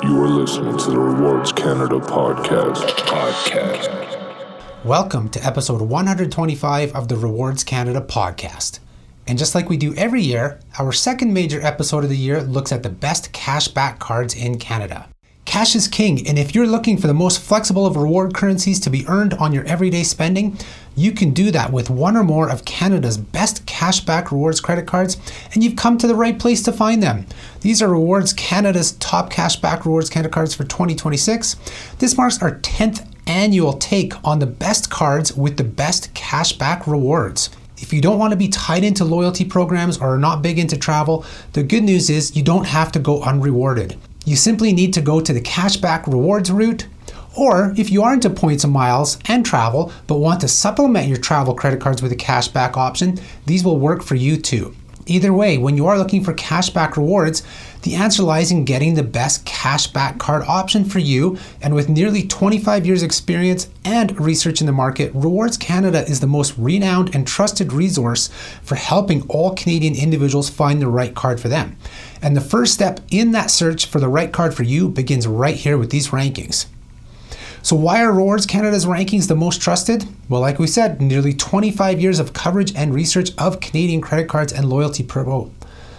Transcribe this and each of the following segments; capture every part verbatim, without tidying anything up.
You are listening to the Rewards Canada podcast. Podcast. Welcome to episode one hundred twenty-five of the Rewards Canada podcast. And just like we do every year, our second major episode of the year looks at the best cashback cards in Canada. Cash is king, and if you're looking for the most flexible of reward currencies to be earned on your everyday spending, you can do that with one or more of Canada's best cashback rewards credit cards, and you've come to the right place to find them. These are Rewards Canada's top cashback rewards credit cards for twenty twenty-six. This marks our tenth annual take on the best cards with the best cashback rewards. If you don't want to be tied into loyalty programs or are not big into travel, the good news is you don't have to go unrewarded. You simply need to go to the cashback rewards route, or if you are into points and miles and travel but want to supplement your travel credit cards with a cashback option, these will work for you too. Either way, when you are looking for cashback rewards, the answer lies in getting the best cashback card option for you, and with nearly twenty-five years experience and research in the market, Rewards Canada is the most renowned and trusted resource for helping all Canadian individuals find the right card for them. And the first step in that search for the right card for you begins right here with these rankings. So why are Rewards Canada's rankings the most trusted? Well, like we said, nearly twenty-five years of coverage and research of Canadian credit cards and loyalty pro.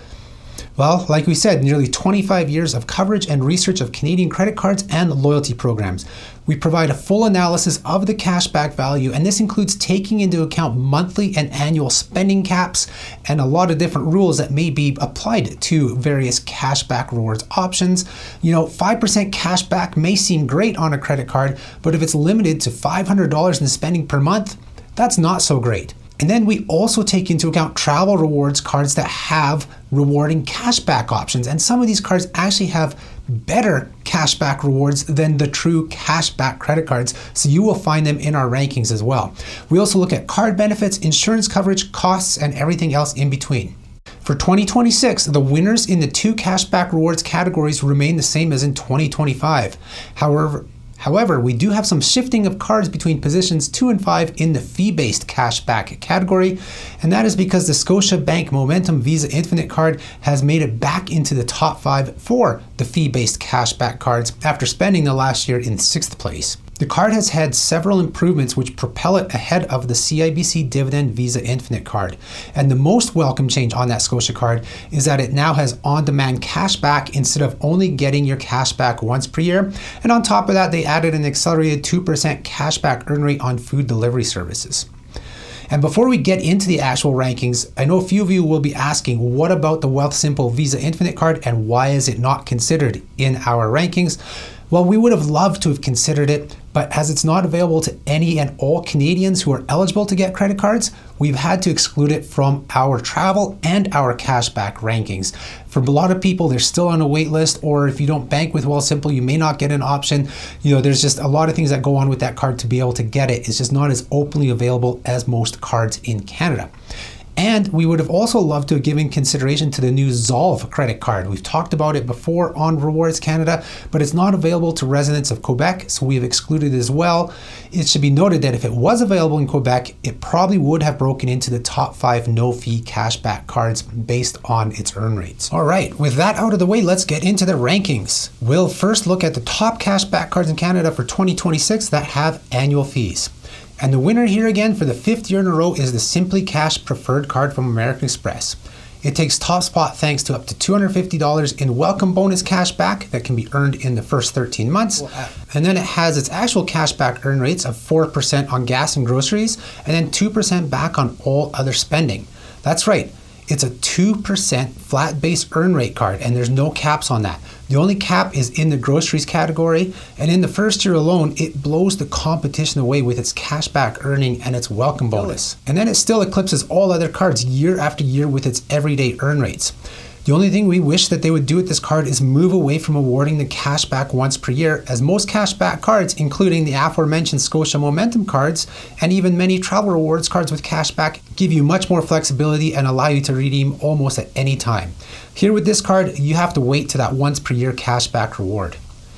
Well, like we said, nearly twenty-five years of coverage and research of Canadian credit cards and loyalty programs. We provide a full analysis of the cashback value, and this includes taking into account monthly and annual spending caps and a lot of different rules that may be applied to various cashback rewards options. You know, five percent cashback may seem great on a credit card, but if it's limited to five hundred dollars in spending per month, that's not so great. And then we also take into account travel rewards cards that have rewarding cashback options. And some of these cards actually have better cashback rewards than the true cashback credit cards. So you will find them in our rankings as well. We also look at card benefits, insurance coverage, costs, and everything else in between. For twenty twenty-six, the winners in the two cashback rewards categories remain the same as in twenty twenty-five. However, However, we do have some shifting of cards between positions two and five in the fee-based cashback category, and that is because the Scotiabank Momentum Visa Infinite card has made it back into the top five for the fee-based cashback cards after spending the last year in sixth place. The card has had several improvements which propel it ahead of the C I B C Dividend Visa Infinite card. And the most welcome change on that Scotia card is that it now has on-demand cashback instead of only getting your cashback once per year. And on top of that, they added an accelerated two percent cashback earn rate on food delivery services. And before we get into the actual rankings, I know a few of you will be asking, what about the Wealthsimple Visa Infinite card and why is it not considered in our rankings? Well, we would have loved to have considered it, but as it's not available to any and all Canadians who are eligible to get credit cards, we've had to exclude it from our travel and our cashback rankings. For a lot of people, they're still on a wait list, or if you don't bank with Wealthsimple, you may not get an option. You know, there's just a lot of things that go on with that card to be able to get it. It's just not as openly available as most cards in Canada. And we would have also loved to have given consideration to the new Zolve credit card. We've talked about it before on Rewards Canada, but it's not available to residents of Quebec, so we've excluded it as well. It should be noted that if it was available in Quebec, it probably would have broken into the top five no-fee cashback cards based on its earn rates. All right, with that out of the way, let's get into the rankings. We'll first look at the top cashback cards in Canada for twenty twenty-six that have annual fees. And the winner here again for the fifth year in a row is the Simply Cash Preferred card from American Express. It takes top spot thanks to up to two hundred fifty dollars in welcome bonus cash back that can be earned in the first thirteen months. And then it has its actual cashback earn rates of four percent on gas and groceries, and then two percent back on all other spending. That's right. It's a two percent flat base earn rate card, and there's no caps on that. The only cap is in the groceries category, and in the first year alone, it blows the competition away with its cashback earning and its welcome bonus. And then it still eclipses all other cards year after year with its everyday earn rates. The only thing we wish that they would do with this card is move away from awarding the cashback once per year, as most cashback cards, including the aforementioned Scotia Momentum cards and even many travel rewards cards with cashback, give you much more flexibility and allow you to redeem almost at any time. Here with this card, you have to wait to that once per year cashback reward.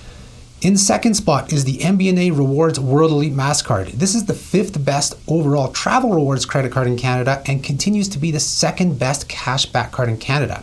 In second spot is the M B N A Rewards World Elite MasterCard. This is the fifth best overall travel rewards credit card in Canada and continues to be the second best cashback card in Canada.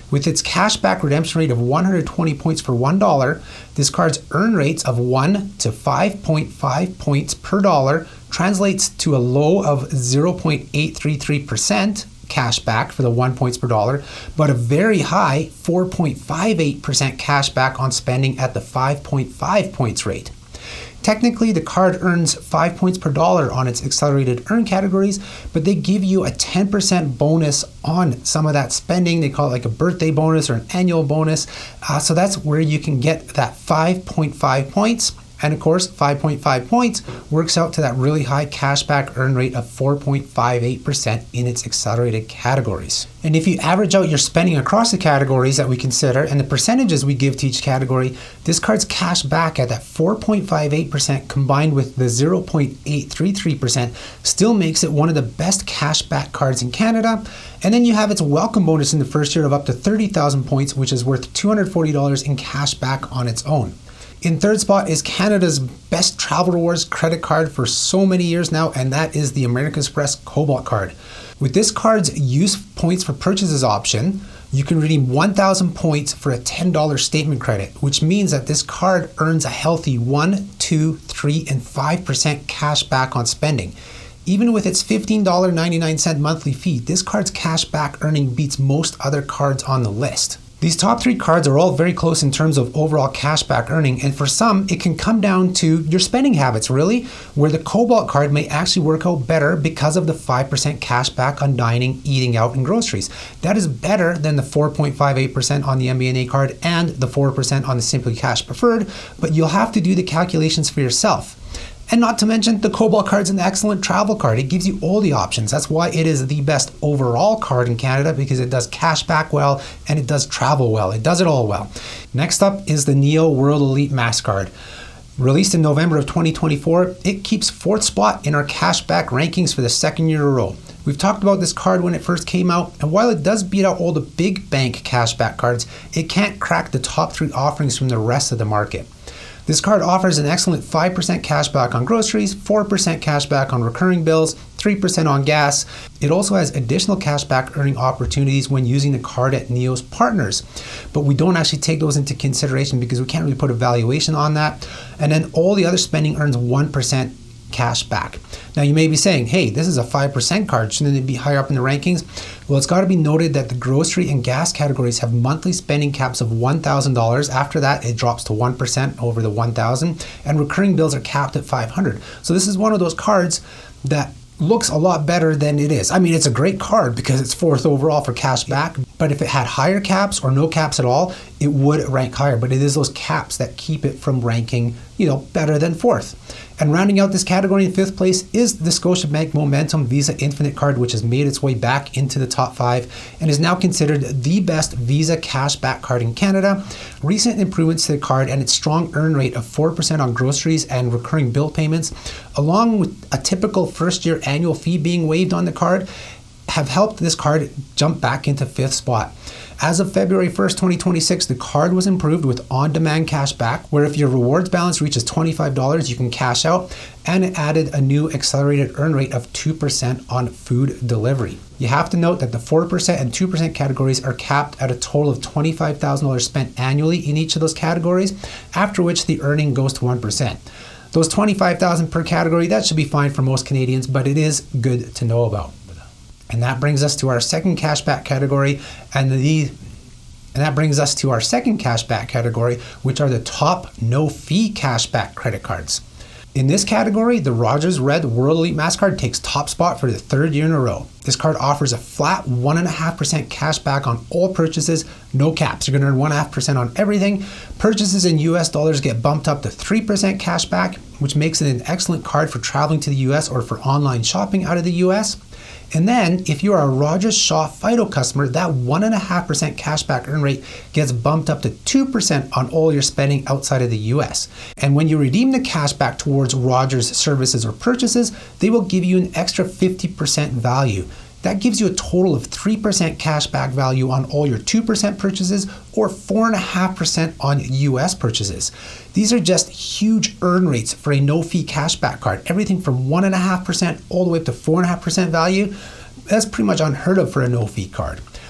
With its cashback redemption rate of one hundred twenty points for one dollar, this card's earn rates of one to five point five points per dollar translates to a low of zero point eight three three percent cash back for the one points per dollar, but a very high four point five eight percent cash back on spending at the five point five points rate. Technically, the card earns five points per dollar on its accelerated earn categories, but they give you a ten percent bonus on some of that spending. They call it like a birthday bonus or an annual bonus. Uh, so that's where you can get that five point five points. And of course, five point five points works out to that really high cashback earn rate of four point five eight percent in its accelerated categories. And if you average out your spending across the categories that we consider and the percentages we give to each category, this card's cash back at that four point five eight percent combined with the zero point eight three three percent still makes it one of the best cashback cards in Canada. And then you have its welcome bonus in the first year of up to thirty thousand points, which is worth two hundred forty dollars in cash back on its own. In third spot is Canada's best travel rewards credit card for so many years now, and that is the American Express Cobalt card. With this card's use points for purchases option, you can redeem one thousand points for a ten dollars statement credit, which means that this card earns a healthy one, two, three, and five percent cash back on spending. Even with its fifteen dollars and ninety-nine cents monthly fee, this card's cash back earning beats most other cards on the list. These top three cards are all very close in terms of overall cashback earning, and for some, it can come down to your spending habits, really, where the Cobalt card may actually work out better because of the five percent cashback on dining, eating out, and groceries. That is better than the four point five eight percent on the M B N A card and the four percent on the Simply Cash Preferred, but you'll have to do the calculations for yourself. And not to mention, the Cobalt card's an excellent travel card. It gives you all the options. That's why it is the best overall card in Canada, because it does cash back well and it does travel well. It does it all well. Next up is the Neo World Elite MasterCard. Released in November of twenty twenty-four, it keeps fourth spot in our cashback rankings for the second year in a row. We've talked about this card when it first came out, and while it does beat out all the big bank cashback cards, it can't crack the top three offerings from the rest of the market. This card offers an excellent five percent cashback on groceries, four percent cashback on recurring bills, three percent on gas. It also has additional cashback earning opportunities when using the card at Neo's partners. But we don't actually take those into consideration because we can't really put a valuation on that. And then all the other spending earns one percent cash back. Now you may be saying, hey, this is a five percent card, shouldn't it be higher up in the rankings? Well, it's got to be noted that the grocery and gas categories have monthly spending caps of one thousand dollars. After that, it drops to one percent over the one thousand dollars, and recurring bills are capped at five hundred dollars. So this is one of those cards that looks a lot better than it is. I mean, it's a great card because it's fourth overall for cash back, but if it had higher caps or no caps at all, it would rank higher. But it is those caps that keep it from ranking, you know, better than fourth. And rounding out this category in fifth place is the Scotiabank Momentum Visa Infinite card, which has made its way back into the top five and is now considered the best Visa cashback card in Canada. Recent improvements to the card and its strong earn rate of four percent on groceries and recurring bill payments, along with a typical first year annual fee being waived on the card, have helped this card jump back into fifth spot. As of February first, twenty twenty-six, the card was improved with on-demand cash back, where if your rewards balance reaches twenty-five dollars, you can cash out, and it added a new accelerated earn rate of two percent on food delivery. You have to note that the four percent and two percent categories are capped at a total of twenty-five thousand dollars spent annually in each of those categories, after which the earning goes to one percent. Those twenty-five thousand dollars per category, that should be fine for most Canadians, but it is good to know about. And that brings us to our second cashback category, and the and that brings us to our second cashback category, which are the top no-fee cashback credit cards. In this category, the Rogers Red World Elite MasterCard takes top spot for the third year in a row. This card offers a flat one point five percent cash back on all purchases, no caps. You're going to earn one point five percent on everything. Purchases in U S dollars get bumped up to three percent cash back, which makes it an excellent card for traveling to the U S or for online shopping out of the U S. And then, if you are a Rogers Shaw Fido customer, that one point five percent cashback earn rate gets bumped up to two percent on all your spending outside of the U S. And when you redeem the cashback towards Rogers services or purchases, they will give you an extra fifty percent value. That gives you a total of three percent cashback value on all your two percent purchases or four point five percent on U S purchases. These are just huge earn rates for a no-fee cashback card. Everything from one point five percent all the way up to four point five percent value. That's pretty much unheard of for a no-fee card.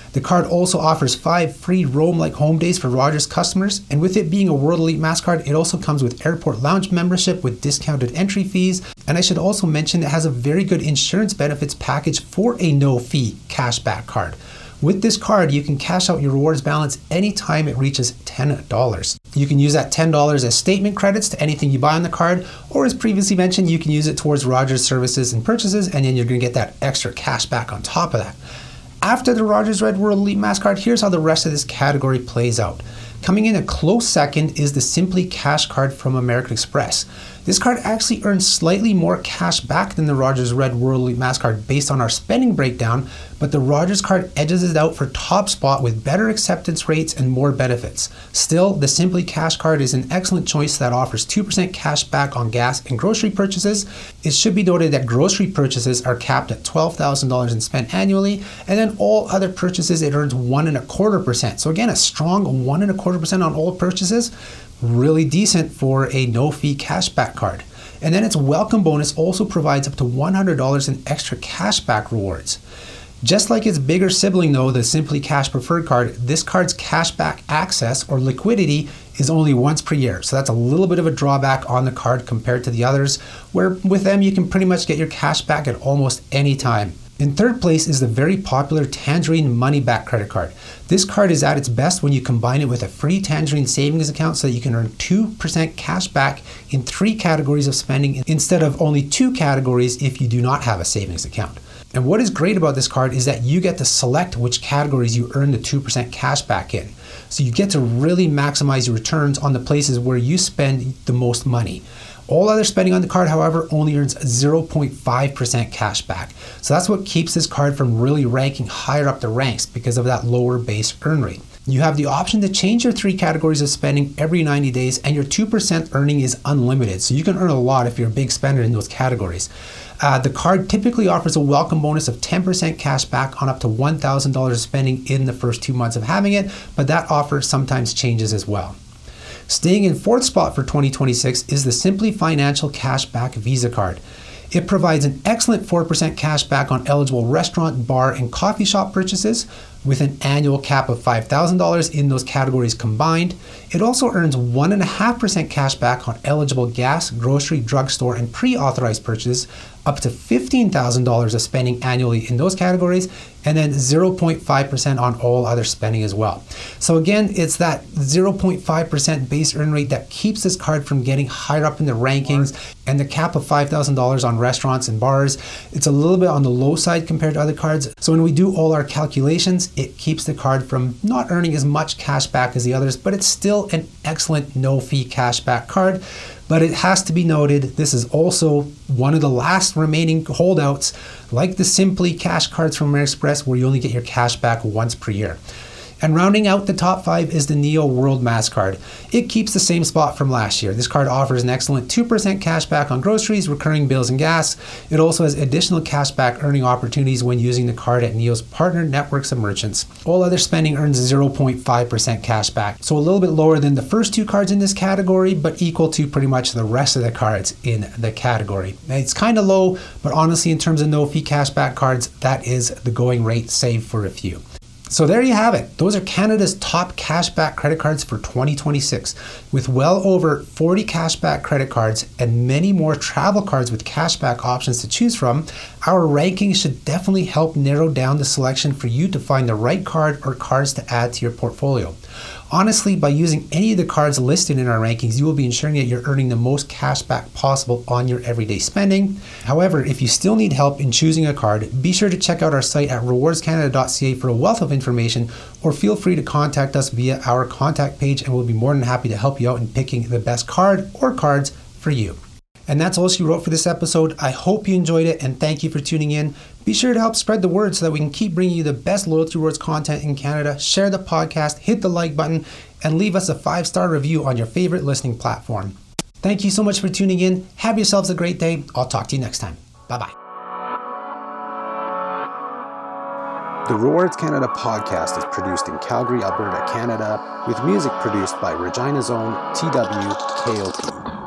The card also offers five free Roam-like home days for Rogers customers, and with it being a World Elite MasterCard, it also comes with airport lounge membership with discounted entry fees. And I should also mention it has a very good insurance benefits package for a no-fee cashback card. With this card, you can cash out your rewards balance anytime it reaches ten dollars. You can use that ten dollars as statement credits to anything you buy on the card, or as previously mentioned, you can use it towards Rogers services and purchases, and then you're going to get that extra cash back on top of that. After the Rogers Red World Elite MasterCard, here's how the rest of this category plays out. Coming in a close second is the Simply Cash card from American Express. This card actually earns slightly more cash back than the Rogers Red World Elite MasterCard based on our spending breakdown, but the Rogers card edges it out for top spot with better acceptance rates and more benefits. Still, the Simply Cash card is an excellent choice that offers two percent cash back on gas and grocery purchases. It should be noted that grocery purchases are capped at twelve thousand dollars in spend annually, and then all other purchases it earns one and a quarter percent. So again, a strong one and a quarter percent on all purchases. Really decent for a no-fee cashback card. And then its welcome bonus also provides up to one hundred dollars in extra cashback rewards. Just like its bigger sibling though, the Simply Cash Preferred card, this card's cashback access or liquidity is only once per year. So that's a little bit of a drawback on the card compared to the others, where with them you can pretty much get your cash back at almost any time. In third place is the very popular Tangerine Money Back credit card. This card is at its best when you combine it with a free Tangerine savings account so that you can earn two percent cash back in three categories of spending instead of only two categories if you do not have a savings account. And what is great about this card is that you get to select which categories you earn the two percent cash back in. So you get to really maximize your returns on the places where you spend the most money. All other spending on the card, however, only earns zero point five percent cash back. So that's what keeps this card from really ranking higher up the ranks because of that lower base earn rate. You have the option to change your three categories of spending every ninety days, and your two percent earning is unlimited. So you can earn a lot if you're a big spender in those categories. Uh, the card typically offers a welcome bonus of ten percent cash back on up to one thousand dollars of spending in the first two months of having it, but that offer sometimes changes as well. Staying in fourth spot for twenty twenty-six is the Simply Financial Cashback Visa card. It provides an excellent four percent cash back on eligible restaurant, bar, and coffee shop purchases with an annual cap of five thousand dollars in those categories combined. It also earns one point five percent cash back on eligible gas, grocery, drugstore, and pre-authorized purchases, up to fifteen thousand dollars of spending annually in those categories, and then zero point five percent on all other spending as well. So again, it's that zero point five percent base earn rate that keeps this card from getting higher up in the rankings, and the cap of five thousand dollars on restaurants and bars, it's a little bit on the low side compared to other cards. So when we do all our calculations, it keeps the card from not earning as much cash back as the others, but it's still an excellent no-fee cash back card. But it has to be noted, this is also one of the last remaining holdouts, like the Simply Cash cards from American Express, where you only get your cash back once per year. And rounding out the top five is the Neo World MasterCard. It keeps the same spot from last year. This card offers an excellent two percent cash back on groceries, recurring bills, and gas. It also has additional cash back earning opportunities when using the card at Neo's partner networks of merchants. All other spending earns zero point five percent cash back, so a little bit lower than the first two cards in this category, but equal to pretty much the rest of the cards in the category. It's kind of low, but honestly, in terms of no-fee cash back cards, that is the going rate, save for a few. So there you have it. Those are Canada's top cashback credit cards for twenty twenty-six. With well over forty cashback credit cards and many more travel cards with cashback options to choose from, our rankings should definitely help narrow down the selection for you to find the right card or cards to add to your portfolio. Honestly, by using any of the cards listed in our rankings, you will be ensuring that you're earning the most cash back possible on your everyday spending. However, if you still need help in choosing a card, be sure to check out our site at rewards canada dot c a for a wealth of information, or feel free to contact us via our contact page, and we'll be more than happy to help you out in picking the best card or cards for you. And that's all she wrote for this episode. I hope you enjoyed it, and thank you for tuning in. Be sure to help spread the word so that we can keep bringing you the best loyalty rewards content in Canada. Share the podcast, hit the like button, and leave us a five-star review on your favorite listening platform. Thank you so much for tuning in. Have yourselves a great day. I'll talk to you next time. Bye-bye. The Rewards Canada podcast is produced in Calgary, Alberta, Canada, with music produced by Regina's own T W K O P.